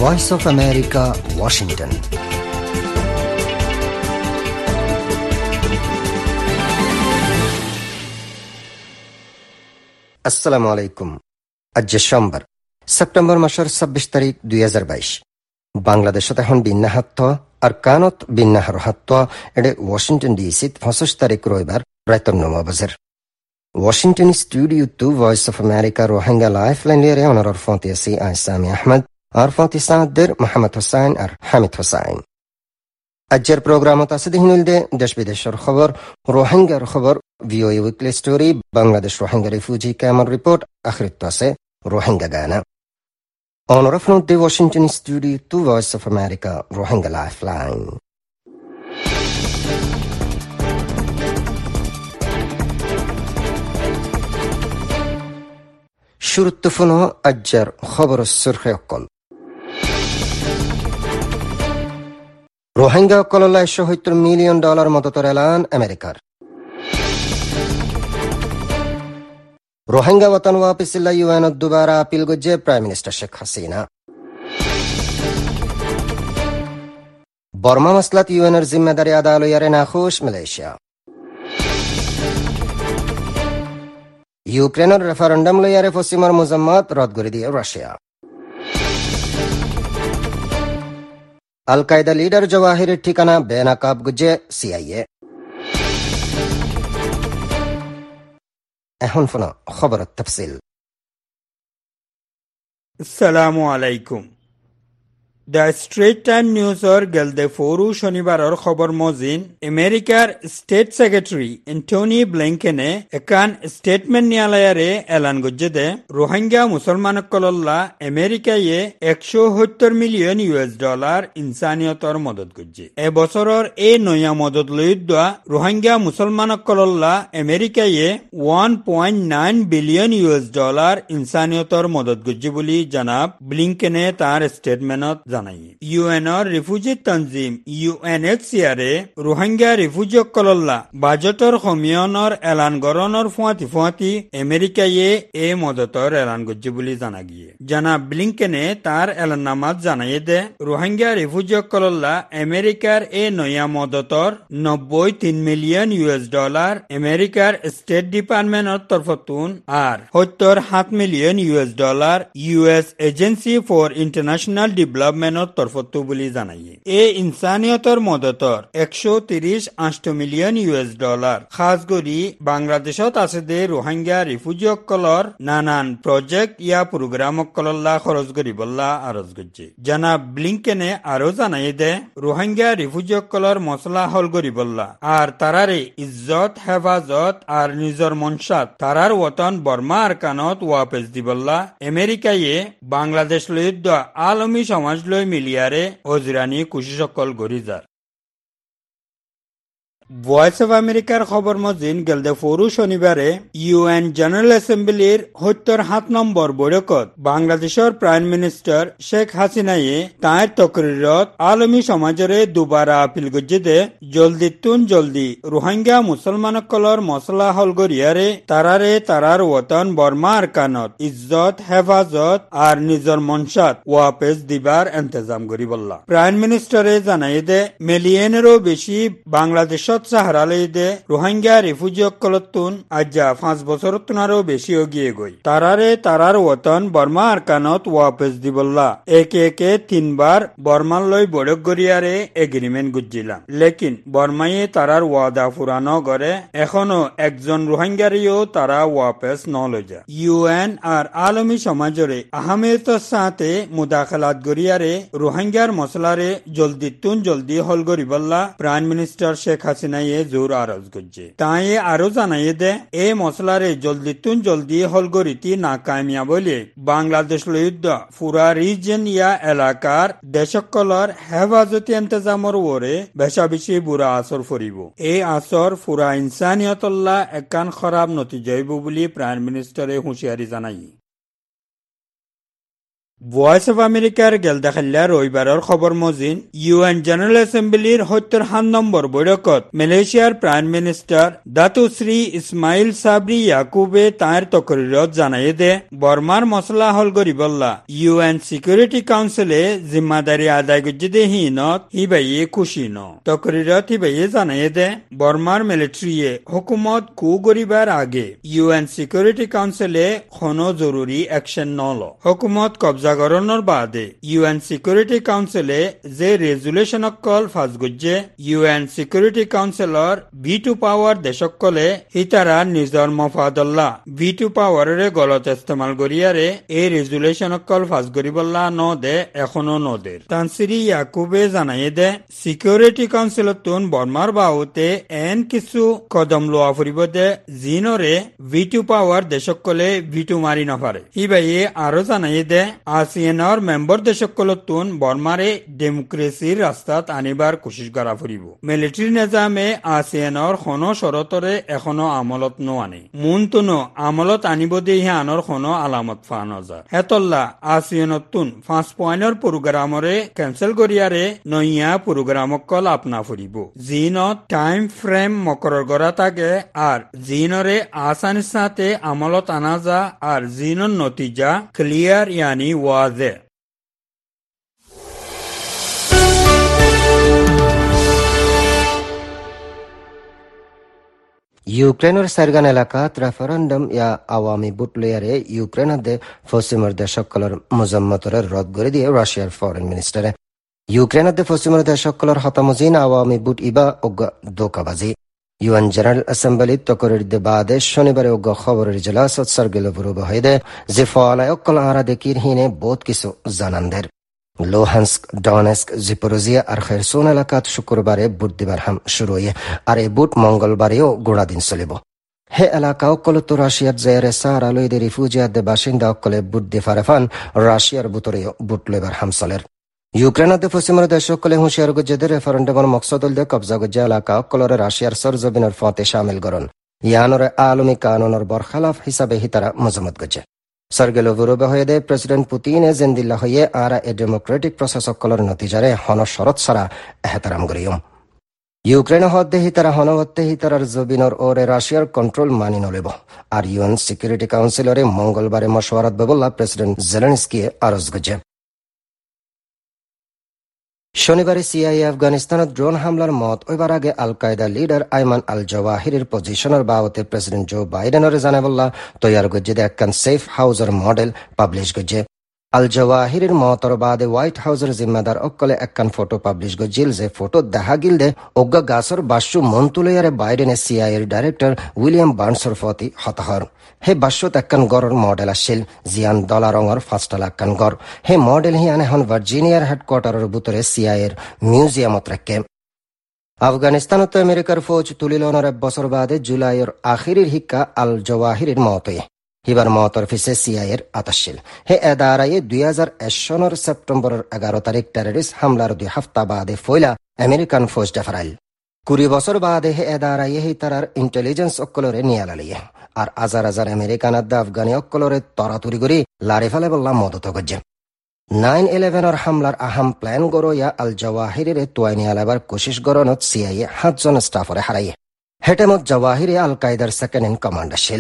Voice of America, Washington. আসসালামু আলাইকুম। আজ সোমবার, সেপ্টেম্বর মাসের 26 তারিখ 2022। বাংলাদেশত এখন বিন্যাহাত্ত আর কানত বিন্যাহার হাত্ত এডে ওয়াশিংটন ডিসিত 25 তারিখ রবিবার রাত 9 বাজের। Washington studio 2 voice of America Rohingya life line লিয়ে অনার ফোনতে আছি আইসামি আহমদ আর ফোনতে সাদের মোহাম্মদ হোসাইন আর হামিদ হোসাইন। আজকের প্রোগ্রামত আছে দিহিনুলদে দেশ বিদেশের খবর, রোহিঙ্গার খবর, VOA weekly story, Bangladesh Rohingya refugee camp report, আখরিত আছে রোহিঙ্গা গানা। অনার ফোনতে Washington studio 2 voice of America Rohingya life line. শুরুতে ফোনো আজকের খবর সুরখে অকল। রোহিঙ্গা অকলল্লা $170 মিলিয়ন মদতের এলান আমেরিকার। রোহিঙ্গা ওয়াতান ওয়াপিসিল্লা ইউএন দুবারা আপিল গজ্জে prime minister Sheikh Hasina. Burma মাসলাত ইউএনের জিম্মেদারি আদা লইয়ারে নাখুশ মালয়েশিয়া। ইউক্রেনের রেফারেন্ডাম লইয়ারে পশ্চিমার মুজাম্মত রদ করে দিয়ে রাশিয়া। আল কায়দা লিডার জওয়াহিরের ঠিকানা বেনাকাব গুজে সিআইএ। এখন ফোন খবর তফসিল। আসসালামু আলাইকুম। দ্য স্ট্রেট টাইম নিউজর গেলদে ফোরু শনিবারর খবর মজিন আমেরিকার স্টেট সেক্রেটারি এন্টনি ব্লিংকেনে একান স্টেটমেন্ট নিয়ালয়ারে এলান গজ্জে দে রোহিঙ্গা মুসলমানকলল্লা আমেরিকায়ে $170 মিলিয়ন ইনসানিয়তর মদত গজ্জে। এবছরর এ নয়া মদত লইদ্দা রোহিঙ্গা মুসলমানকলল্লা আমেরিকায়ে $1.9 বিলিয়ন ইনসানিয়তর মদত গজ্জে বলি জানাব ব্লিংকেনে তার স্টেটমেন্টত জানাই। ইউএনর রিফিউজি তনজিম ইউএনএইচসিআরে রোহিঙ্গা রিফিউজিসকলল্লা বাজেটর কমিয়নর এলান গরণর ফুয়াতি আমেরিকায়ে এ মদতর এলান গজ্জে বলি জানা গিয়ে। জানাব ব্লিংকেনে তার এলাননামাত জানাইয়ে দে রোহিঙ্গা রিফিউজিসকলল্লা আমেরিকার এ নয়া মদতর $93 মিলিয়ন আমেরিকার স্টেট ডিপার্টমেন্টর তরফতুন আর $7 million US agency for international ডেভেলপমেন্টর তরফতু বলি জানাইয়ে। এ ইনসানিয়তর মদতর $130 মিলিয়ন খাস করি বাংলাদেশত আছে দে রোহিঙ্গা রিফিউজিসকলর নানান প্রজেক্ট ইয়া প্রোগ্রাম অকলল্লা খরচ করিবল্লা আরজ গজ্জে। জানাব ব্লিংকেনে আরো জানাইয়ে দে রোহিঙ্গা রিফিউজিসকলর মসলা হল করিবল্লা আর তারারে ইজ্জত হেফাজত আর নিজর মনসাত তারার ওতন বর্মা আর কানত ওয়াপেস দিবল্লা আমেরিকায়ে বাংলাদেশ লইদ্দ আলমী সমাজ লৈ মিলিয়ারে অজরানি কুশিসকল গরিজার। ভয়েস অফ আমেরিকার খবর মজিন গেলদে ফোরু শনিবারে ইউএন জেনারেল অ্যাসেম্বলির 77 নম্বর বৈঠকত বাংলাদেশের প্রাইম মিনিস্টার শেখ হাসিনায়ে তাঁর তকরিরত আলমী সমাজরে দুবারা আপিল গজ্জে দে জলদি রোহিঙ্গা মুসলমানসকলর মসলা হল গরিয়ারে তারারে তারার ওতন বর্মা আর কানত ইজ্জত হেফাজত আর নিজর মনসাত ওয়াপেস দিবার ইন্তজাম করিবল্লা। প্রাইম মিনিস্টারে জানাই দে মিলিয়নেরও বেশি বাংলাদেশত সাহারালইদে রোহিঙ্গা রিফিউজিসকলতুন আজ্জা 5 বছরতুনারও বেশি গিয়ে গই তারারে তারার ওতন বর্মা আর কানত ওয়াপেস দিবল্লা। একে 3বার বর্মার লই বড়ক গরিয়ারে এগ্রিমেন্ট গুজিলাম, লেকিন বর্মায়ে তারার ওয়াদা ফুরানো করে এখনো একজন রোহিঙ্গারিও তারা ওয়াপেস ন লই যা। ইউএন আর আলমী সমাজরে আহমেদর সাথে মুদাখালাত গরিয়ারে রোহিঙ্গার মসলারে জলদি হল গরিবল্লা প্রাইম মিনিস্টার শেখ হাসিনায়ে জোর আরজ গজ্জে। তাই আরো জানাইয়ে দে এ মসলারে জলদি হল গরিতি না কামিয়া বলে বাংলাদেশ লইদ্দ ফুরা রিজন ইয়া এলাকার দেশকলর হেফাজতি ইন্তজামর ওরে বেশা বেশি বুড়া আসর ফরিব। এই আসর ফুরা ইনসানিয়তল্লা একান খরাব নতিজাইব বলি প্রাইম মিনিস্টারে হুঁশিয়ারি জানাই। ভয়েস অফ আমেরিকার গেলদাখাল্লা রবিবারের খবর মজিন ইউএন জেনারেল এসেম্বলির ৭৭ নম্বর বৈঠকত মালয়েশিয়ার prime minister Datuk Seri Ismail Sabri ইয়াকুবে তাঁর তকরিরত জানাই দে বর্মার মসলা হল গরিবল্লা ইউএন সিকিউরিটি কাউন্সিলে জিম্মাদারি আদায় গজ্জিদে হিনত হিবাইয়ে খুশি ন তকরিরত হিবাইয়ে জানাই দে বর্মার মিলিটারিয়ে হুকুমত কু গরিবার আগে ইউএন সিকিউরিটি কাউন্সিলে কোনো জরুরি অ্যাকশন নল হুকুমত কবজা গরণর বাদে ইউএন সিকিউরিটি কাউন্সিলে যে রেজুলেশন কল ফাজগুজ্জে ইউএন সিকিউরিটি কাউন্সিলর ভিটু পাওয়ার দেশকলে হিতারা নিজর মফাদল্লা ভিটু পাওয়ারের গলত ইস্তেমাল করিয়ারে এই রেজুলেশন কল ফাজ করিবল্লা ন দে এখনো নদের তানসিরি ইয়াকুবে জানাই দে সিকিউরিটি কাউন্সিলত তুন বর্মার বাহুতে এন কিছু কদম লোয়া ফুরিব দে জিনরে ভিটু পাওয়ার দেশকলে ভিটু মারি নপারে হিবাইয়ে আরো জানাই দে আসিয়ানর মেম্বার দেশকলতুন বর্মারে ডেমোক্রেসির রাস্তাত আনিবার কোশিশ করা ফুরিব মিলিটারি নিজামে আসিয়ানর কোনো শরতরে এখনো আমলত নোয়ানে মুনতুনো আমলত আনিব দিয়ে আনর কোনো আলামত ফান যায় হেতল্লা আসিয়ানতুন 5 পয়েন্টর প্রোগ্রামরে ক্যান্সেল করিয়ারে নইয়া প্রোগ্রামকল আপনা ফুরিব জিনত টাইম ফ্রেম মকরর করা থাকে আর জিনরে আসানির সাথে আমলত আনা যা আর জিনর নতিজা ক্লিয়ার ইয়ানি ওয়াজে ইউক্রেনের সারগান এলাকাত রেফারেন্ডাম ইয়া আওয়ামী বুট লয়ারে ইউক্রেনদে পশ্চিমের দেশসকলের মজম্মতরের রদ করে দিয়ে রাশিয়ার ফরেন মিনিস্টারে ইউক্রেনদে পশ্চিমের দেশসকলের হতামজিন আওয়ামী বুট ইবা অজ্ঞা দোকাবাজি ইউএন জেনারেল অ্যাসেম্বলি তকরির দে বাদে শনিবারে অজ্ঞা খবরের জেলাসত সার্গেল বুরুব হইদে যে ফলায়কল আরা দেখির হিনে বহুত কিছু জানানদের লোহান্স্ক ডনেস্ক জিপোরোজিয়া আর খেরসোন এলাকাত শুক্রবারে বুট দিবার হাম শুরু হয়ে আর এই বুট মঙ্গলবারেও গোড়া দিন চলিব হে এলাকা অকল তো রাশিয়ার জেরে সাহারা লইদে রিফিউজিয়াদে বাসিন্দা অকলে বুট দি ফারেফান রাশিয়ার বুতরেও বুট লইবার হাম চলের ইউক্রেনদে পশ্চিমের দেশ অকলে হুঁশিয়ার গজ্জেদের রেফারেন্ডামের মকসদল দে কবজা গজ্জা এলাকা অকলরে রাশিয়ার সরজবিনের ফতে শামিল করন ইয়ানরে আলমী কানুনের বরখালাফ হিসাবে হিতারা মজমত গজ্জে সার্গেল বুরুবে হয়ে দে প্রেসিডেন্ট পুতিনে জেন্দিল্লা হয়ে আর এ ডেমোক্রেটিক প্রসেস অকলর নতিজারে হন শরৎ সারা এহতারাম গরিয়ম ইউক্রেন হদ্দে হিতারা হনবত্তে হিতারার জবিনর ওরে রাশিয়ার কন্ট্রোল মানি নলেব আর ইউএন সিকিউরিটি কাউন্সিলরে মঙ্গলবারে মশওয়ারাত বেবল্লা প্রেসিডেন্ট জেলেনস্কি আরজ গজ্জে শনিবারে সিআইএ আফগানিস্তানত ড্রোন হামলার মত ওইবার আগে আল কায়দা লিডার আইমান আল জওয়াহিরের পজিশনের বাবতে প্রেসিডেন্ট জো বাইডেনের জানাবল্লা তৈয়ার গজ্জে একখান সেফ হাউসের মডেল পাবলিশ গজ্জে আল জওয়াহিরের মতর বাদে হোয়াইট হাউসের জিম্মাদার অকলে একখান ফটো পাবলিশ গজ্জিল যে ফটো দেখা গিল দে অজ্ঞা গাছর বাস্যু মন্তুলয়ারে বাইডেনের সিআইএর ডাইরেক্টর উইলিয়াম বার্নসর ফতি হতাহর হে বাস্যত একখান গড়র মডেল আসছিল জিয়ান দলা রঙর 5 লাখখান গড় হে মডেল হিয়ান এখন ভার্জিনিয়ার হেডকোয়ার্টারের ভিতরে সিআইএর মিউজিয়ামত রাখে আফগানিস্তানত আমেরিকার ফৌজ তুলিলনের 1 বছর বাদে জুলাইয়ের আখিরির হিক্কা আল জওয়াহিরের মতই হিবার মতর ফিসে সিআইএর আতাশিল হে এদারায়ে 2001 সনের সেপ্টেম্বরের 11 তারিখ টেররিস্ট হামলার 2 হপ্তা বাদে ফয়লা আমেরিকান ফৌজ ডেফারাইল 20 বছর বাদে হে এদারায়ে হি তারার ইন্টেলিজেন্স অকলরে নিয়ালালিয়ে আর হাজার হাজার আমেরিকান আদা আফগানি অকলরে তরাতুরি করি লারে ফেলে বললাম মদত গজ্জে 9/11 হামলার আহাম প্ল্যান গরো ইয়া আল জওয়াহিরের তোয়াইনি আলাবার কোশিশ গরনত সিআইএ 7 জন স্টাফরে হারাইয়ে হেটেমত জওয়াহিরে আল কায়দার সেকেন্ড ইন কমান্ড আসিল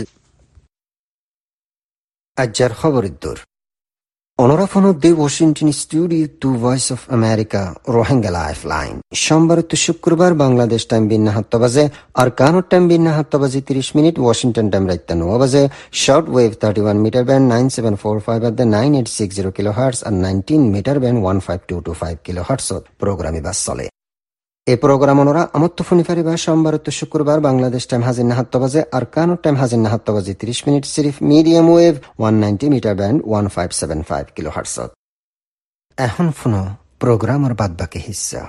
আজ্জার খবরের দূর অনরাফন the Washington studio to Voice of America Rohingya life Line সোমবার তো শুক্রবার বাংলাদেশ টাইম বিন্না 7 বাজে আর কানাডা টাইম বিন্না 7 বাজে 30 মিনিট ওয়াশিংটন টাইম রাত 9 বাজে short wave 31 metre band 9745 at the 9860 kilohertz আর 19 মিটার ব্যান্ড 15225 কিলোহার্টজ প্রোগ্রামে বাস চলে এই প্রোগ্রাম ওনরা আমত্ত ফোনি ফারিবা সোমবার তো শুক্রবার বাংলাদেশ টাইম হাজির না 7 বাজে আর কানাডা টাইম হাজির না 7 বাজে 30 মিনিট সিরিফ medium wave 190 metre band 1575 kilohertz এখন ফোন প্রোগ্রামের বাদ বাকি হিস্সা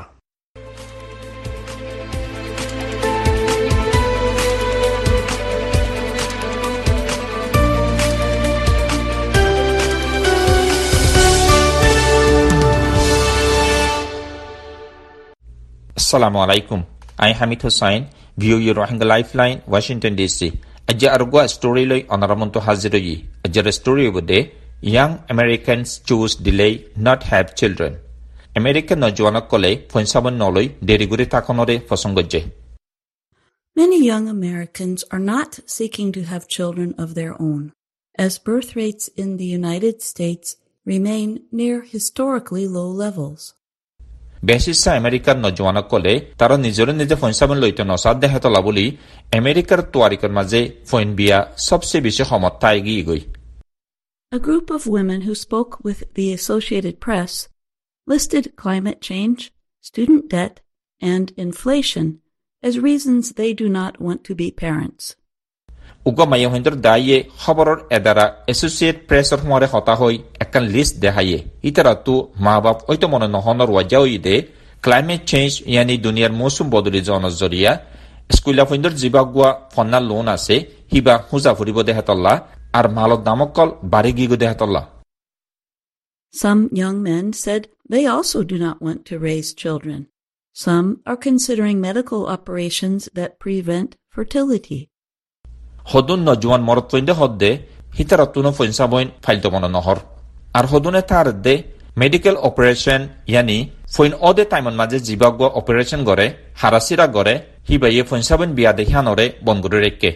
Assalamu alaikum. I am Hamid Hussain, view your Rohingya Lifeline, Washington DC. Ajja arugwa story loy onaramonto haziroyi. Ajja story obode young Americans choose delay not have children. American নজওয়ানসকলে ফৈনচাবন নলৈ দেৰি কৰি থাকনৰে পছন্দ কৰে। Many young Americans are not seeking to have children of their own, as birth rates in the United States remain near historically low levels. বেছিছা আমেৰিকাৰ নজওয়ানসকলে তাৰ নিজৰে নিজে ফৈনচাবন লৈতে নচাত দেখাতলা বুলি আমেৰিকাৰ তোৱাৰিকৰ মাজে ফৈন বিয়া সবচে বেছি সমৰ্থা এগিয়ে গৈ। A group of women who spoke with the Associated Press listed climate change, student debt, and inflation as reasons they do not want to be parents. উগা মাইহন্দৰ দায়ে খবৰৰ এদাৰা এছ'চিয়েট প্ৰেছৰ সমৰে হতা হৈ এখন লিষ্ট দেখায়ে ইতাৰাতো মা বাপ ঐতো মনে নহনৰ ওয়াজাও ইদে ক্লাইমেট চেঞ্জ ইয়ানি দুনিয়াৰ মৌসুম বদলি জনৰ জৰিয়া স্কুলা ফইন্দৰ জিবাগুৱা ফন্না লোন আছে হিবা হুজা ফুৰিব দেহাতল্লা আর মালত দামকল বাড়ি গিগো দেহাতল্লা। Some young men said they also do not want to raise children. Some are considering medical operations that prevent fertility. হদুন নজওয়ান মরত ফইন্দে হদ্দে হিতারাতুনো ফইনসাবইন ফাইলতো মন নহর আর হদুনে তার দে মেডিকেল অপারেশন ইয়ানি ফইন অদে টাইমন মাঝে জিবাগুয়া অপারেশন গরে হারাসিরা গরে হিবাইয়ে ফইনসাবইন বিয়া দেখানরে বনগুরে রেখে।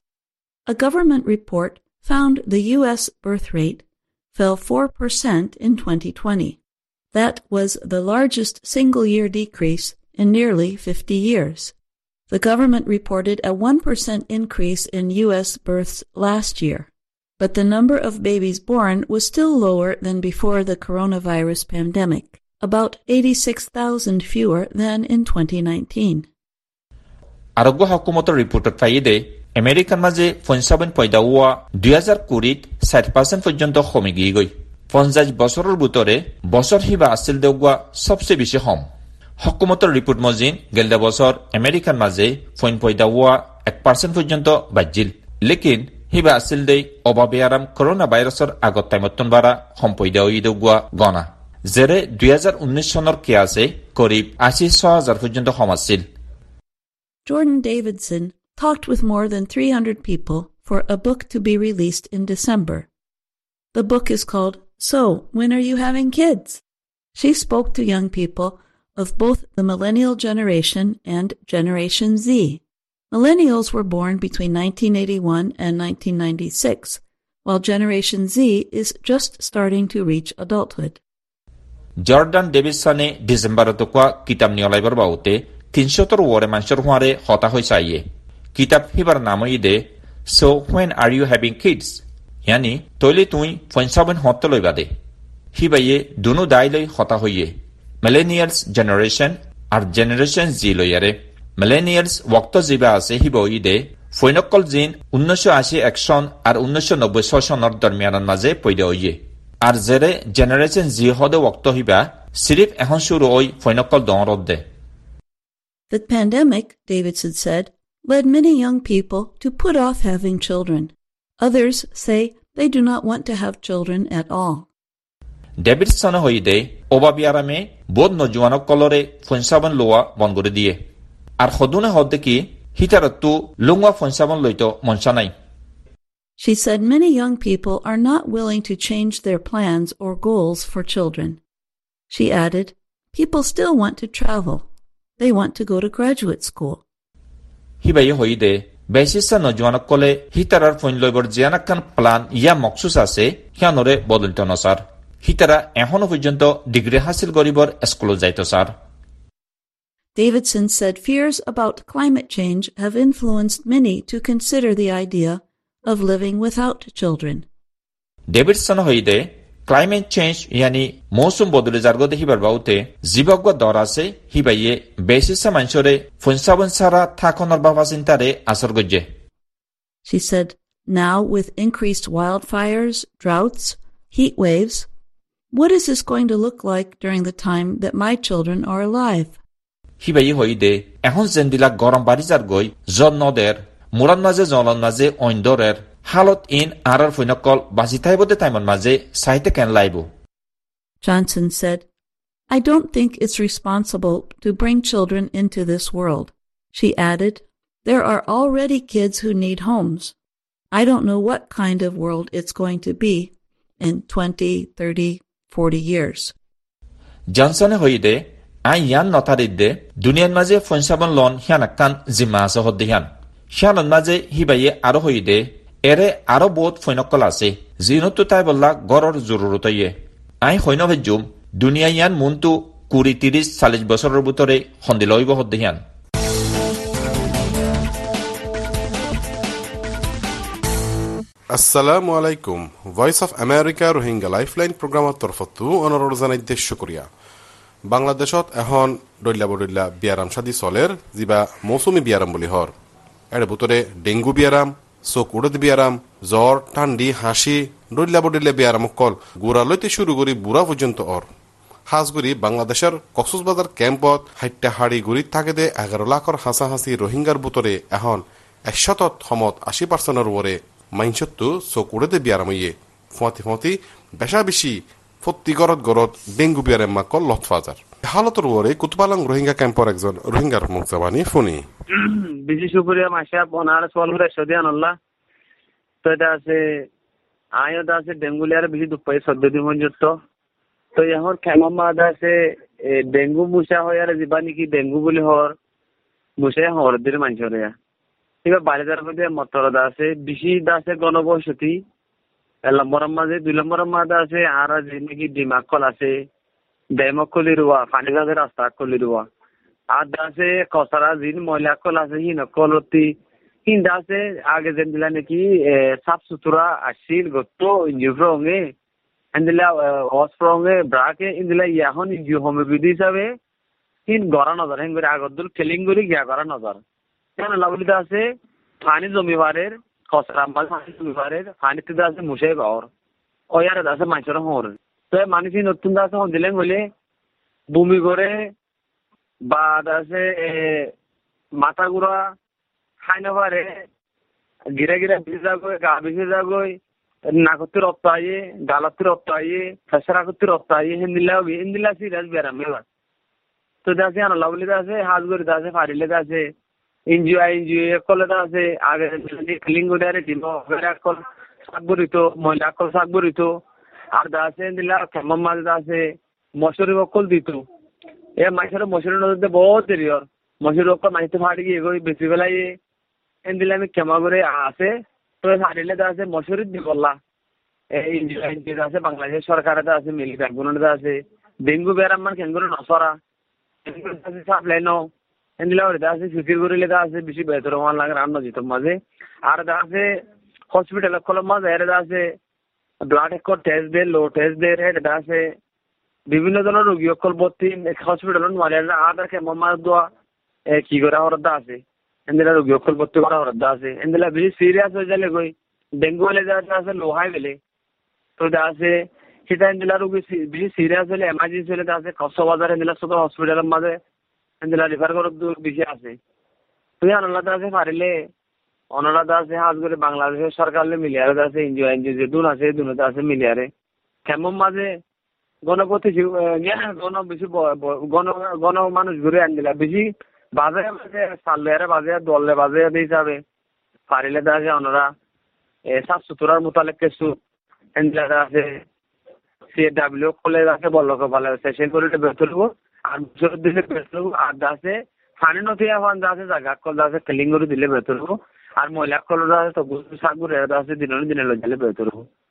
A government report found the U.S. birth rate fell 4% in 2020. That was the largest single-year decrease in nearly 50 years. The government reported a 1% increase in U.S. births last year, but the number of babies born was still lower than before the coronavirus pandemic, about 86,000 fewer than in 2019. আরোগ্য হকুমতৰ ৰিপৰ্টত ফাইদে আমেৰিকাৰ মাজে ফইনচাবইন পয়দা হোৱা 2020ত 60% পৰ্যন্ত কমি গৈ 50 বছৰৰ ভিতৰে বছৰ হিবা আছিল দেউগা সবচে বেছি কম। হকুমতৰ ৰিপৰ্ট মজিন গেলদা বছৰ আমেৰিকাৰ মাজে ফইন পয়দা হোৱা 1% পৰ্যন্ত বাজিল লেকিন হিবা আছিল দে অভাৱে আৰাম করোনা ভাইৰাছৰ আগত টাইমতন বাৰা কম পয়দা হৈ দেউগা গনা যেৰে 2019 চনৰ কে আছে করিব 86,000 পৰ্যন্ত কম আছিল। Jordan Davidson talked with more than 300 people for a book to be released in December. The book is called So, When Are You Having Kids? She spoke to young people of both the millennial generation and Generation Z. Millennials were born between 1981 and 1996, while Generation Z is just starting to reach adulthood. Jordan Davidsone Decemberত কোৱা কিতাপ নিয়লাইবৰ বাউতে 300 ওৰে মানুষৰ হোৱাৰে হতা হৈ চাইয়ে কিতাপ হিবাৰ নাম ইদে So When Are You Having Kids? यानी तोले तुई फंसाबन हत्त लई बादे हिबाये दोनो दाइलै हता होइए मिलेनियल्स जनरेशन और जनरेशन जी लइयारे मिलेनियल्स वक्त जिबा আছে হিবইদে ফইনকল জিন 1980 একশন আর 1990 সনৰ দৰমিয়ানৰ মাজে পয়দা হইয়ে আর জেরে জেনারেশন জি হদে ওক্ত হিবা সিরিফ এখন শুরু হই ফইনকল দনরদ দে। The pandemic, Davidson said, led many young people to put off having children. Others say they do not want to have children at all. Davidson হইদে ওবাবিয়ারামে বোধ নজওয়ানক কলরে ফইনসাবন লোয়া বন করে দিয়ে আর হদুনে হদে কি হিতারতু লুঙ্গা ফইনসাবন লইতো মনসা নাই। She said many young people are not willing to change their plans or goals for children. She added, people still want to travel. They want to go to graduate school. হিবাই হইদে বেসিসা নজওয়ানক কলে হিতারার ফইন লইবর জিয়ানাকান plan ইয়া মকসুস আছে হিয়ানরে বদলতো নসার হিতারা এখনো পর্যন্ত degree হাসিল করিবর school যাইতো sir. Davidson said fears about climate change have influenced many to consider the idea of living without children. Davidson হইদে climate change ইয়ানি মৌসুম বদলে যারগো দেখিবার বাউতে জীবজ্ঞ দর আছে হিবাইয়ে বেসিসা মানুষরে ফইনসাবন সারা থাকনর বাবা চিন্তারে আসর গজ্জে। She said, now with increased wildfires, droughts, heat waves, what is this going to look like during the time that my children are alive? হিবাইয়ে হইদে এখন জেন্দিলা গরম বাড়ি যারগই জন নদের মুরান মাঝে জলন মাঝে অইন্দরের হালত ইন আরার ফইনকল বাজি থাইবদে টাইমন মাঝে সাইতে কেন লাইবো। Johnson said, I don't think it's responsible to bring children into this world. She added, there are already kids who need homes. I don't know what kind of world it's going to be, in 20, 30, 40 years. জনসনে হইদে I ইয়ান নতারিদে দুনিয়ার মাঝে ফনসাবন loan হিয়ানাক্কান জিম্মা আছে হদ্দিহান হিয়ানন মাঝে হিবাইয়ে আরো হইদে এরে আরো বহুত ফৈনকল আছে জিনতো তাই বললা গড়র জরুরত ইয়ে আই হইন ভেজুম দুনিয়া ইয়ান মনতু 20-30-40 বছরের ভিতরে হন্দিল হইব হদ্দিহান আসসালামু আলাইকুম Voice of America Rohingya lifeline প্রোগ্রামৰ তৰফতো অনুৰোধ জনাই দেশ শুক্ৰিয়া বাংলাদেশত এখন দল্যা বিয়াৰাম শাদী চলেৰ যিবা মৌচুমী বিয়াৰাম বুলি হৰ এৰ ভিতৰে ডেংগু বিয়াৰাম চোক উড়দ বিয়াৰাম জ্বৰ ঠাণ্ডি হাঁচি দল্যা বিয়াৰাম অকল গোড়ালৈতে শুরু কৰি বুঢ়া পৰ্যন্ত অৰ হাজগুৰি বাংলাদেশের কক্সবাজার ক্যাম্পত হাইটা হাড়ি গুড়িত থাকে দে 11 লাখৰ হাঁচি রোহিঙ্গার ভিতরে এখন 100 সমত 80% ওরে মাইনসত্তু চোক উড়ে বিয়ারাম ইয়ে ফতি বেশা বেশি ফত্তি গরত ডেঙ্গু বিয়ারাম মাকল লতফাজার হালতর ওরে কুতপালাং রোহিঙ্গা ক্যাম্পর একজন রোহিঙ্গার মুক্তাবানি ফোনি বেশি শুক্রিয়া মাসা বনার সল হরে সদিয়ান আল্লাহ তো এটা আছে আয়তা আছে ডেঙ্গুলিয়ার বেশি দুপাই 14 দিন পর্যন্ত তো এখন কেমন মাদ আছে ডেঙ্গু মুসা হয় আর যিবা নাকি ডেঙ্গু বুলি হর মুসাই হর দিন মানুষরে এবার বাড়িদার মধ্যে মতরদা আছে বেশি আছে গণবসতি 1 নম্বরের মাঝে 2 নম্বরের মাঝে আছে আর যে নাকি ডিমাকল আছে ডেমকলি রুয়া পানিগাজের রাস্তা কলি রুয়া আর আছে কসারা জিন ময়লাকল আছে হিনকলতি হিন্দা আছে আগে যেন দিলা নাকি সাফ সুতরা আসিল গত ইঞ্জুফ্রঙে ইন্দিলা হসফ্রঙে ব্রাকে ইন্দিলা এখন ইঞ্জু হোমিওপ্যাথি হিসাবে হিন গড়া নজর হেন করে আগদুল কেলিং করে গিয়া গড়া নজর কেন লাভলিতা আছে পানি জমিবারের খসরা পানি জমিবারের পানিতে আছে মুসাই বাওর ওয়ারে আছে মানুষের হর তো মানুষ নতুন আছে দিলেন বলে বমি করে বা আছে মাথা ঘুরা খাই না পারে গিরা ভিজা গই গা ভিজা গই নাকতে রক্ত আইয়ে গালাতে রক্ত আইয়ে ফেসরা করতে রক্ত আইয়ে হিন্দিলা সিরিয়াস বেরাম এবার তো আছে আনা লাভলিতা আছে হাত গড়ি আছে ফারিলে আছে এনজিও কলে আছে আগে ক্লিন করে দিব কল সাগবরিত মহিলা কল সাগবরিত আর আছে দিলা কেমন মাছ আছে মশুরি কল দিত এ মাছের মশুরি নদীতে বহুত দেরি হর মশুরি কল মাছতে ফাটি গিয়ে গই বেশি বেলায় এন দিলে আমি কেমা করে আছে তো ফাটিলে আছে মশুরি দিবল্লা এনজিও আছে বাংলাদেশ সরকারের আছে মিলি ব্যাংক আছে ডেঙ্গু বেড়াম মান কেন করে নসরা সাপ্লাই ন এন্দিলা আছে ফিকির করিলে আছে বেশি বেতর হওয়ার লাগে রান্না দিত মাঝে আর আছে হসপিটাল কলম মাঝে এটা আছে ব্লাড টেস্ট দে লো টেস্ট দে এটা আছে বিভিন্ন ধরনের রোগী অকল ভর্তি হসপিটালত মারিয়া আর কেমন মাছ দেওয়া কি করা হরদা আছে এন্দিলা রোগী অকল ভর্তি করা হরদা আছে এন্দিলা বেশি সিরিয়াস হয়ে যালে গই ডেঙ্গু হলে যা আছে লোহাই বেলে তো আছে সেটা এন্দিলা রোগী বেশি সিরিয়াস হলে এমার্জেন্সি হলে আছে কক্সবাজার এন্দিলা সদর হসপিটালের মাঝে এন্দিলা রেফার করার দূর বেশি আছে তুই আনালাদা আছে পারিলে অনালাদা আছে হাজ করে বাংলাদেশের সরকারে মিলিয়ারে আছে এনজিও যে দুন আছে দুনতে আছে মিলিয়ারে কেমন মাঝে গণপতি গণ বেশি গণ মানুষ ঘুরে আনদিলা বেশি বাজে বাজে সাল্লেয়ারে বাজে দলে বাজে হিসাবে পারিলে আছে ওনারা সাফ সুতরার মোতালেক কিছু এন্দিলা আছে CW কলে আছে বল্লক ভালো সেশন করে বেতর আর বছর দিলে বেতর আর আছে ফানি নথি এখন আছে জায়গা কল আছে ক্লিন করে দিলে বেতর আর ময়লা কল আছে তো সাগুরে আছে দিনে লইলে বেতর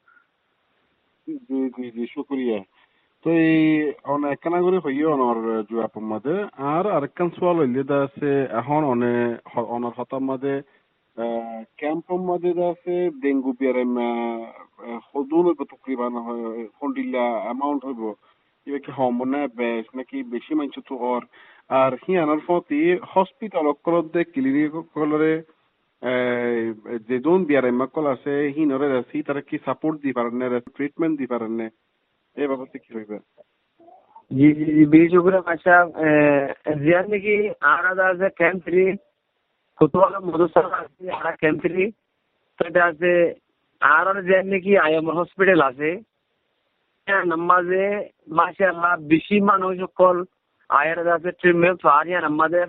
জি শুক্রিয়া তো এই অনেকখানা করে হইয়ে অনর জুয়াপের মধ্যে আর আরেকখান সোয়াল হইলে আছে এখন অনর হতার মধ্যে ক্যাম্পের মধ্যে আছে ডেঙ্গু বিয়ারেম হদুন হইব তকরিবান হন্ডিল্লা অ্যামাউন্ট হইব এবার কি হমনে বেশ নাকি বেশি মানুষ তো আর হিয়ানোর ফতি হসপিটাল অকলতে ক্লিনিক অকলরে যেদুন বিয়ারেম কল আছে হিনরে আছে তারা কি সাপোর্ট দি পারেন না ট্রিটমেন্ট দি পারেন না এই বাবদে কি হইবে জি বিজুগুরা মাসা জিয়ার নাকি আরাদা আছে ক্যাম্প 3 কুতওয়ালা মধুসারা আছে আর ক্যাম্প 3 তো এটা আছে আর জিয়ার নাকি আইএম হসপিটাল আছে নামাজে মাশাআল্লাহ বেশি মানুষ সকল আয়ার আছে ট্রিটমেন্ট ফারিয়া নামাজে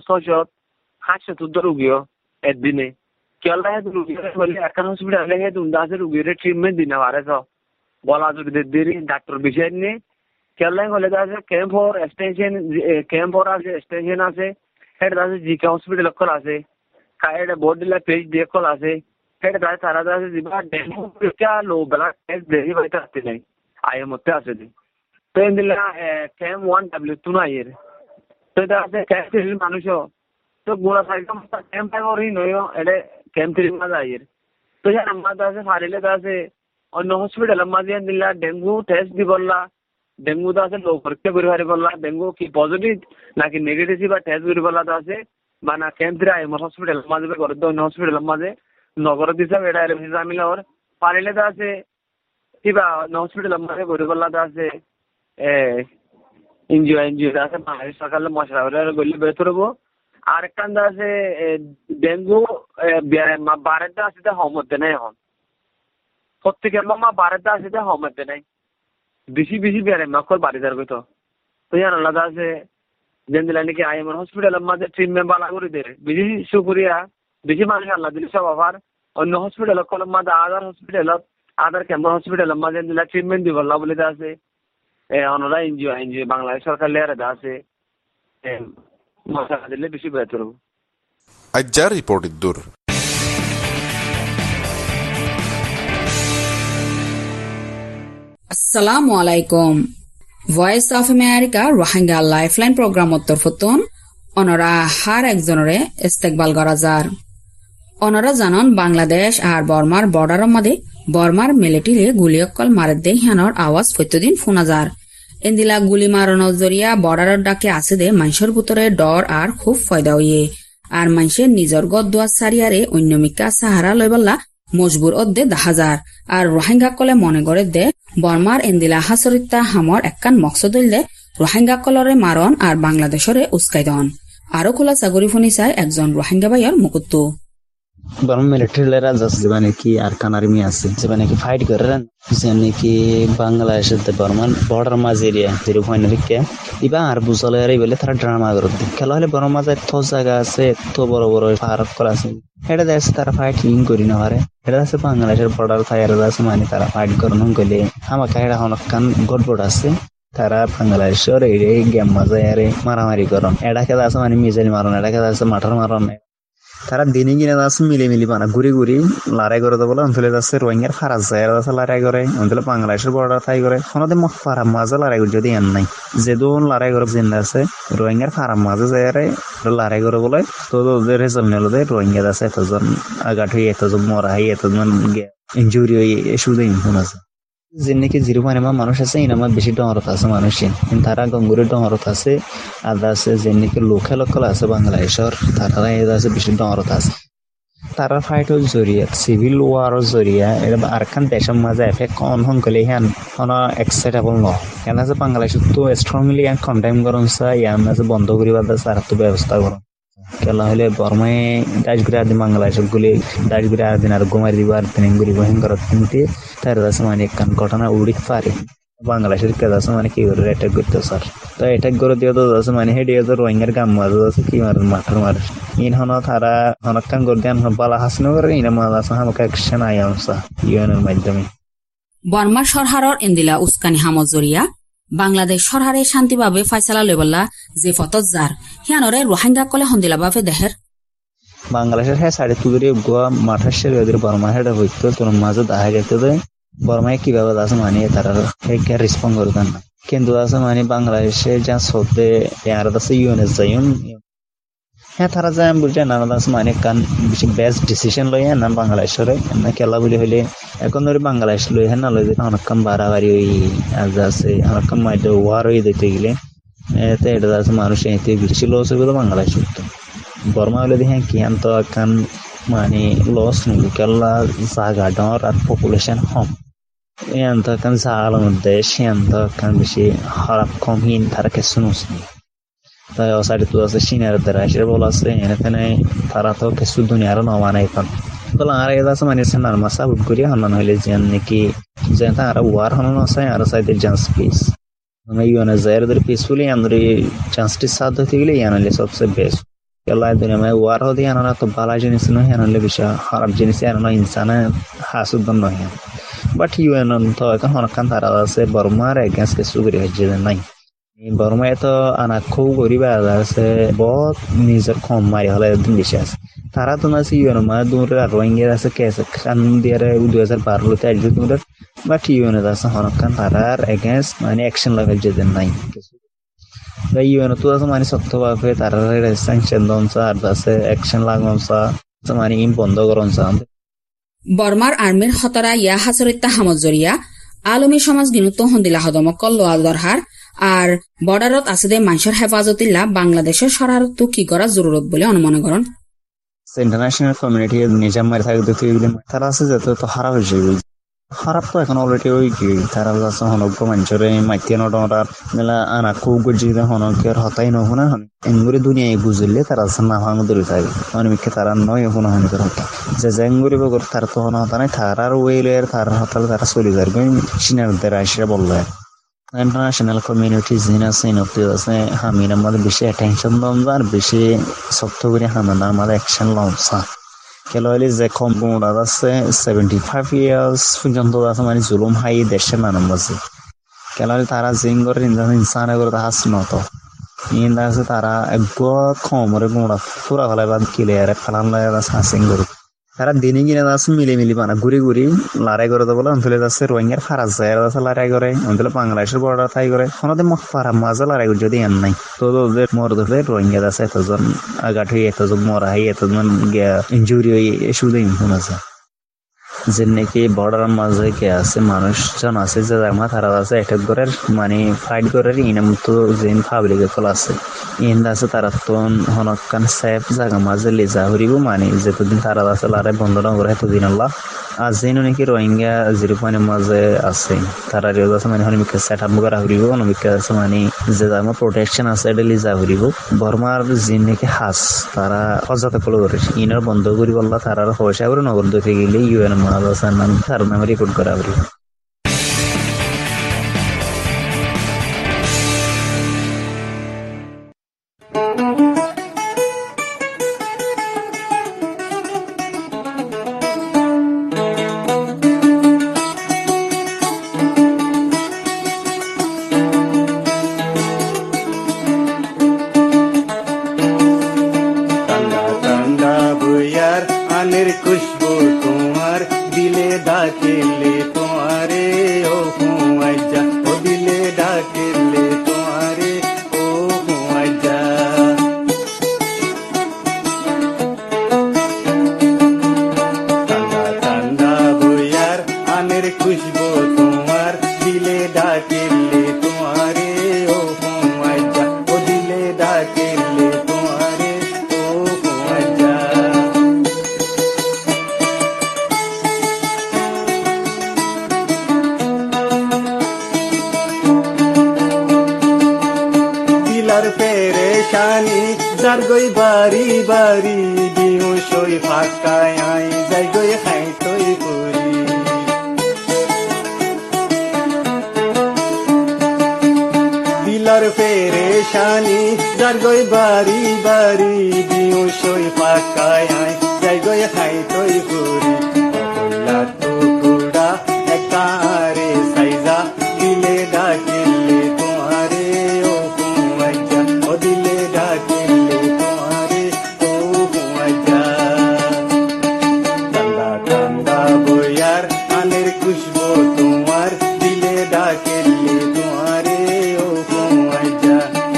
500 রোগীও একদিনে কেলা রোগী বলে একটা হসপিটালে দুন্দা আছে রোগীর ট্রিটমেন্ট দিনা পারে তো বলা যদি দেরি ডাক্তার বিষয় নিয়ে কেরলাই হলে আছে camp for extension camp for আছে এক্সটেনশন আছে এটা আছে জিকে হসপিটাল কল আছে কায়ডা বডিলা পেজ দিয়ে কল আছে এটা তারা আছে দিবা ডেমো কা লো ব্লাড টেস্ট দেরি বাইতে আসতে নাই আয় মতে আছে দি তো ইন্দিলা ক্যাম্প 1W2 না এর তো এটা আছে ক্যাম্প মানুষ তো গোড়া সাইকেল ক্যাম্প করি নয় এটা ক্যাম্প 3 মাস আয়ের তো যা আমাদের আছে ফারিলে আছে অন্য হসপিটাল মাঝে দিলা ডেঙ্গু টেস্ট দি বললা ডেঙ্গু তো আছে লো পরীক্ষা করে হারি বললা ডেঙ্গু কি পজিটিভ নাকি নেগেটিভ বা টেস্ট করে বললা তো আছে বা না ক্যাম্প 3 আইএমআর হসপিটাল মাঝে করে তো অন্য হসপিটাল মাঝে নগর দিছে এটা এর ভিসা মিলা ওর ফারিলে তো আছে কিবা হসপিটাল মাঝে করে বললা তো আছে এনজিও আছে বাংলাদেশ সরকারের মশলা গলি বেতরবো আর একটা আছে ডেঙ্গু বারেটা আছে হমতে নাই এখন প্রত্যেকের মামা বারেটা আছে হমতে নাই বেশি বেড়ে মাকর বাড়ি যার তো জান আলাদা আছে যেন দিলা নাকি আইএমআর হসপিটালের মাঝে ট্রিটমেন্ট বালা করে দে বেশি শুক্রিয়া বেশি মানুষ আল্লাহ দিলে সব আবার অন্য হসপিটাল কলম মাঝে আদার ক্যাম্পার হসপিটালের মাঝে দিলা ট্রিটমেন্ট দিব আল্লাহ বলে আছে অনরা এনজিও বাংলাদেশ সরকার লেয়ারে আছে মশলা দিলে বেশি বেহতর হবে আজ্জার রিপোর্ট দূর আসসালামু আলাইকুম Voice of America Rohingya lifeline প্রোগ্রামত তরফতন অনরা হার একজনরে ইস্তেকবাল করা যার অনরা জানন বাংলাদেশ আর বর্মার বর্ডারের মধ্যে বর্মার মিলিটারি গুলিয়কল মারে দে হিয়ানোর আওয়াজ প্রতিদিন শোনা যার এন্দিলা গুলি মারানোর জরিয়া বর্ডারের ডাকে আছে দে মানুষের ভিতরে ডর আর খুব ফয়দা হইয়ে আর মানুষের নিজের গদ্দুয়া সারিয়ারে অন্যমিকা সাহারা লইবল্লা মজবুর অদ্দে দেখা যার আর রোহিঙ্গা কলে মনে করে দে বর্মার এন্দিলা হাসরিতা হামর একখান মকসদ হইলে রোহিঙ্গা কলরে মারন আর বাংলাদেশরে উস্কাই দন আরো খোলা চাগরি শুনি চাই একজন রোহিঙ্গা ভাইয়ের মুকুত্তু বর্মা মিলিটারি লেরা যাচ্ছে নাকি আর কানারমি আছে যে নাকি ফাইট করেন যে নাকি বাংলাদেশের বর্মান বর্ডার মাঝ এরিয়া যেরকম হয় নাকি ইবা আর বুঝলে আর বলে তারা ড্রামা করে খেলা হলে বর্মা মাঝে এত জায়গা আছে এত বড় বড় পাহাড় করা আছে এটা দেখছে তারা ফাইটিং করি না পারে এটা আছে বাংলাদেশের বর্ডার ফায়ার আছে মানে তারা ফাইট করানো গেলে আমাকে এটা অনেকক্ষণ গড়বড় আছে তারা বাংলাদেশের এই গেম মাঝে আরে মারামারি করন এটাকে আছে মানে মিজাইল মারন এটাকে আছে মাঠার মারন তারা দিনে কিনে আছে মিলি বানা ঘুরি লড়াই করে বলে অঞ্চলে যাচ্ছে রোহিঙ্গার ফারাজ যায় আছে লড়াই করে অঞ্চলে বাংলাদেশের বর্ডার থাই করে কোনোদিন ফারাম মাঝে লড়াই করে যদি এন নাই যেদিন লড়াই করে জিন্দা আছে রোহিঙ্গার ফারাম মাঝে যায় লড়াই করে বলে তো রেজাল্ট নিল রোহিঙ্গা আছে এতজন আঘাত হয়ে এতজন মরা হয়ে এতজন ইঞ্জুরি হয়ে এসুদে ইনফোন আছে যে নাকি জিরো মানে মানুষ আছে ইনামার বেশি ডরত আছে মানুষের তারা গঙ্গুরের ডরত আছে আদা আছে যে নাকি লোকাল আছে বাংলাদেশের তারা আছে বেশি ডরত আছে তারা ফাইটের জরিয়া সিভিল ওয়ারের জরিয়া এটা আরখান দেশের মাঝে এফেক্ট অন হলে হ্যান কোনো এক্সাইটেবল ন কেন আছে বাংলাদেশের তো স্ট্রংলি কন্ডেম করুন ইয়ান আছে বন্ধ করিবার আছে আর তো ব্যবস্থা করুন খেলা হলে বর্মায় দাসগুড়ি আদিন বাংলাদেশের গুলি দাসগুড়ি আদিন আর গোমারি দিবার গুড়ি বহিন করার কিনতে তার আছে মানে একখান ঘটনা উড়িতে পারে বাংলাদেশের কাজ আছে মানে কি করে অ্যাটাক করতে স্যার তো অ্যাটাক করে দিয়ে তো আছে মানে হেডে তো রোহিঙ্গার গাম মাঝে আছে কি মার মাঠার মার ইন হন তারা অনেকক্ষণ করে দেন বালা হাসন করে ইনা মাঝ আছে আমাকে অ্যাকশন আই আমসা ইউএনের মাধ্যমে বর্মার সরহারর ইন্দিলা উস্কানি হামত জরিয়া বাংলাদেশ সরহারে শান্তিভাবে ফাইসালা লইবল্লা যে ফতত যার হিয়ানরে রোহিঙ্গা কলে হন্দিলা বাবে দেহের বাংলাদেশের হ্যাঁ সাড়ে তুলে গোয়া মাঠার সেরে বর্মা হেডা হইতো তোর মাঝে দেখা যেত বর্মায় কিভাবে আছে মানে তারা রেসপন্ড করতেন না কিন্তু আছে মানে বাংলাদেশে যা সত্যি আর আছে ইউএনএস যাইন হ্যাঁ তারা যায় বুঝে না আছে মানে কান বেশি বেস্ট ডিসিশন লই না বাংলাদেশের না খেলা বলে হইলে এখন ধরে বাংলাদেশ লই হ্যাঁ না লই যেতে অনেকক্ষণ বাড়াবাড়ি ওই আজ আছে অনেকক্ষণ মাইতে ওয়ার হয়ে দিতে গেলে এতে এটা আছে মানুষ এতে বেশি লস হইবে তো বাংলাদেশ করতো বর্মা হলে হ্যাঁ কি তো এখন মানে লস নেই কেলা জায়গা ডর আর পপুলেশন কম এত এখন জাগার মধ্যে সে এখন বেশি খারাপ কমহীন তারা কিছু নুসনি তাই অসাইড তো আছে সিনিয়র দ্বারা সে বল আছে এখানে তারা তো কিছু দুনিয়ার নমানা এখন বলে আর এটা আছে মানে সেনার মাসা উঠ করিয়া হনন হইলে যেন নাকি যে তারা ওয়ার হনন আছে আর সাইডে চান্স পিস মানে ইউএনএ জায়গার পিসফুলি আমরা চান্সটি সাথ হতে গেলে ইয়ানলে সবচেয়ে বেস্ট কেলা দুনিয়া में ওয়ার হতে আনা তো বালা জিনিস নয় আনলে বেশি খারাপ জিনিস আনা ইনসানে হাসুদ নয় বাট ইউএন তো এখন হনকান তারা আছে বর্মার এগেন্স্ট কিছু করে হচ্ছে নাই বর্মায় তো আনা খুব গরিব আছে বহুত নিজের কম মারি হলে একদিন বেশি আছে তারা তো আছে ইউএন মানে দূরে রোহিঙ্গা আছে কেসে কান দিয়ে 2012 আজ দূরে বাট ইউএন আছে হনকান তারার এগেন্স্ট মানে অ্যাকশন লাগার যেতে নাই ইউএন তো আছে মানে সত্যভাবে তারা স্যাংশন দনসা আর আছে অ্যাকশন লাগানসা মানে ইম বন্ধ করনসা বর্মার আর্মির হতরা ইয়া হাসরিতা হামজরিয়া আলমী সমাজ গিনুত হন্দিলা হদমকল লোয়া দরহার আর বর্ডারত আছে দে মানুষের হেফাজতিল্লা বাংলাদেশের সরারত কি করা জরুরত বলে অনুমান করেন ইন্টারন্যাশনাল কমিউনিটি নিজাম মারি থাকে তারা আছে যে তো খারাপ হয়েছে খারাপ তো এখন অলরেডি ওই কি তারা আছে হনক মানুষের মাইতে নটার মেলা আনা খুব গজি হনকের হতাই নহনা এঙ্গুরি দুনিয়ায় বুঝলে তারা আছে না ভাঙ ধরে থাকে অনেকে তারা নয় কোনো হনকের হতা যে জেঙ্গুরি বগর তার তো হন হতা নাই তারার ওয়েলের তার হতাল তারা চলে যাবে সিনারদের আসে বললো ইন্টারন্যাশনাল কমিউনিটি জিন আছে নতুন আছে হামির আমাদের বেশি অ্যাটেনশন দমদার বেশি শক্ত করে হামান আমাদের অ্যাকশন লঞ্চা কেললি যে কম গুণাদ আছে 75 ইয়ার্স পর্যন্ত আছে মানে জুলুম হাই দেশে মানুষ আছে কেললি তারা জিঙ্গরের ইনসানে করে হাস নত ইন্দা আছে তারা একগত কমরে গুণা পুরা হলে বাদ কিলিয়ারে ফালান লাগে আছে হাসিং করে তারা দিনে কিনে আছে মিলি বানা ঘুরি লড়াই করে দেবো অঞ্চলে যাচ্ছে রোহিঙ্গার ফারাজ যায় আছে লড়াই করে অঞ্চলে বাংলাদেশের বর্ডার থাই করে কোনোদিন পাড়া মাঝে লড়াই করে যদি এন নাই তো মর ধরে রোহিঙ্গা আছে এতজন আঘাত হয়ে এতজন মরা হয়ে এতজন ইঞ্জুরি হয়ে শুধু ইনফোন আছে যে নাকি বর্ডার মাঝে কে আছে মানুষজন আছে যে আমার তারা আছে অ্যাটাক করে মানে ফাইট করে ইনাম তো যে পাবলিক কল আছে ইন্দা আছে তারা তো হনকান সেফ জায়গা মাঝে লেজা হরিব মানে যেতদিন তারা আছে লড়াই বন্ধ না করে এতদিন আল্লাহ আর যেন নাকি রোহিঙ্গা 0 মাঝে আছে তারা রেজ আছে মানে হনমিকে সেট আপ করা হরিব হনমিকে আছে মানে যে আমার প্রোটেকশন আছে এটা লেজা হরিব বর্মার যে নাকি হাস তারা হজাতে কল করে ইনার বন্ধ করিব আল্লাহ তারা পয়সা করে নগর দেখে গেলে ইউএন নাম তার নামে রেকর্ড করা হবে खुशबू तुम्हार दिले डाकेले तुम्हारे ओ हुआजा ओ दिले डाकेले तुम्हारे ओ हुआजा ठंडा ठंडा बुयार आनेर खुशबू तुम्हार दिले डाकेले तुम्हारे ओ हुआजा ओ दिले डाकेले तुम्हारे ओ हुआजा পেরেশানি যার গই বাড়ি বাড়ি দিও সই ফাঁকায় আই যাই গই খাই তৈ করি দিলার পেরেশানি যার গই বাড়ি বাড়ি দিও সই ফাঁকায় আই যাই গই খাই তৈ করি অবলা তো কুড়া একারে সাইজা দিলে ডাকিলে তোমারে ও হুয়াজা ও দিলে ডাকিলে তোমারে ও হুয়াজা ঠান্ডা ঠান্ডা বয়ার আনের খুশবু তোমার দিলে ডাকিলে তোমারে ও হুয়াজা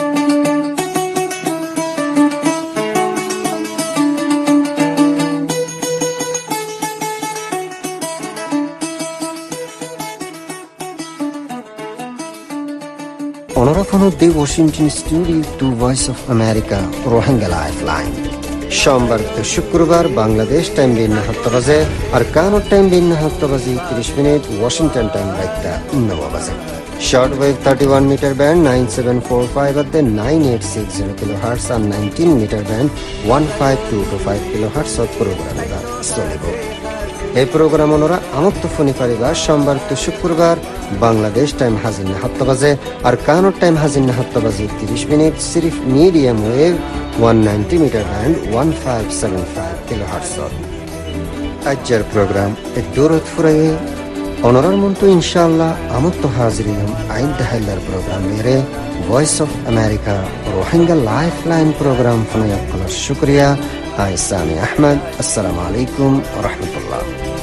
অনরাফন the Washington studio to Voice of America Rohingya lifeline সোমবার তো শুক্রবার বাংলাদেশ টাইম বিন 7 বাজে আর কানাডা টাইম বিন 7 বাজে 30 মিনিট ওয়াশিংটন টাইম রাইতা 9 বাজে short wave 31 metre band 9745 at the 9860 kilohertz আর 19 মিটার ব্যান্ড 15225 কিলোহার্টজ প্রোগ্রামটা চলিব এই প্রোগ্রাম ওনারা আমত্ত ফোনি পারিবার সোমবার তো শুক্রবার বাংলাদেশ টাইম হাজির 7 বাজে আর কানাডা টাইম হাজির 7 বাজে 30 মিনিট সিরিফ medium wave 190 metre band 1575 kilohertz আজকের প্রোগ্রাম এ দূরত ফুরাইয়ে Honorar muntu inshallah amutto hazirim aidda heller program mere Voice of America Rohingya Lifeline program fana yakkalar shukriya. Aisani Ahmad. Assalamu alaikum wa rahmatullah.